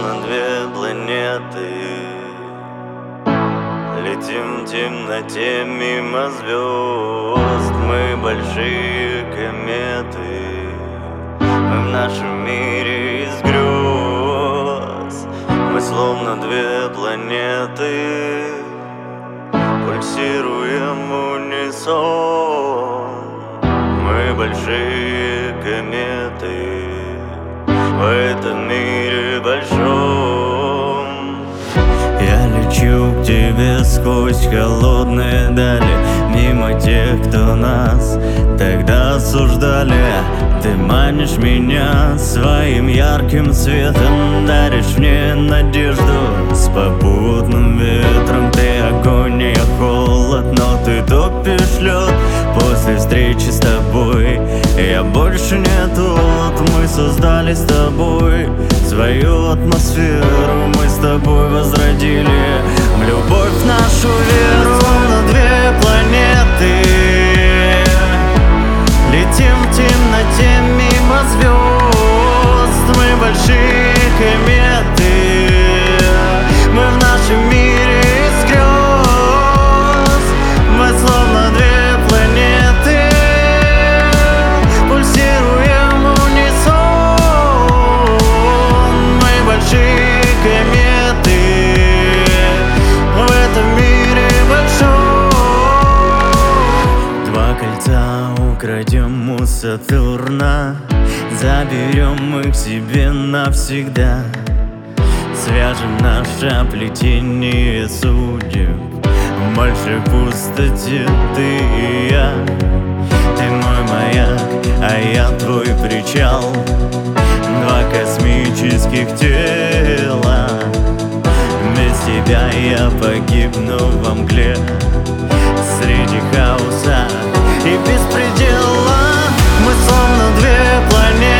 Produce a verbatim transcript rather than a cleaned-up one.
словно две планеты. Летим в темноте мимо звезд, мы большие кометы. Мы в нашем мире из грез, мы словно две планеты. Пульсируем в унисон, мы большие кометы в этом мире большом. Я лечу к тебе сквозь холодные дали, мимо тех, кто нас тогда осуждали. Ты манишь меня своим ярким светом, даришь мне надежду с попутным ветром. Ты огонь, я холод, но ты топишь лед. После встречи с тобой я больше не тот. Мы создали с тобой свою атмосферу, мы с тобой возродили в любовь нашу веру. Словно две планеты, летим в темноте мимо звезд, мы большие кометы. Мы в нашем мире из грез, мы словно две планеты. Пульсируем в унисон, мы большие кометы в этом мире большом. Два кольца украдем у Сатурна, заберем их себе навсегда. Свяжем наше плетение судеб в большой пустоте, ты и я. Ты мой маяк, а я твой причал. Два космических тела, без тебя я погибну во мгле, среди хаоса и беспредела. Мы словно две планеты,